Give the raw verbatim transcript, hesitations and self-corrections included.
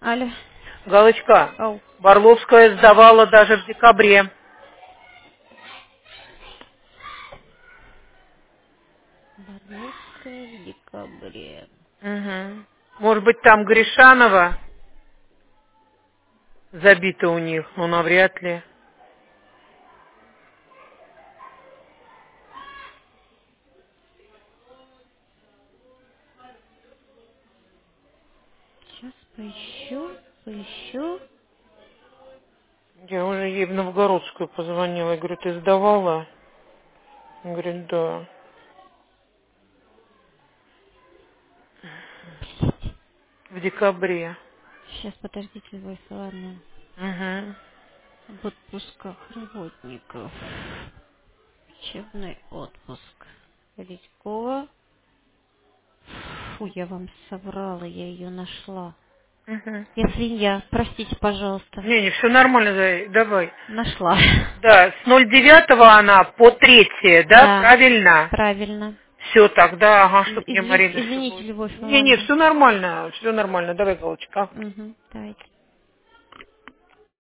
Алло. Галочка, Ау. Барловская сдавала даже в декабре. Барловская в декабре. Угу. Может быть, там Гришанова забита у них, но навряд ли. Сейчас поищу, поищу. Я уже ей в Новгородскую позвонила. Я говорю, ты сдавала? Он говорит, да. В декабре. Сейчас, подождите, Львов, ладно. Угу. В отпусках работников. Учебный отпуск. Редькова. Фу, я вам соврала, я ее нашла. Угу. Я свинья, простите, пожалуйста. Не, не, все нормально, Зай, давай. Нашла. Да, с ноль девятого она по третье, да, Да, правильно? правильно. Все тогда, ага, чтоб мне Извините, Марина все извините, будет. Любовь Не, не, Ивановна. все нормально, все нормально, давай, Галочка. Угу, давайте.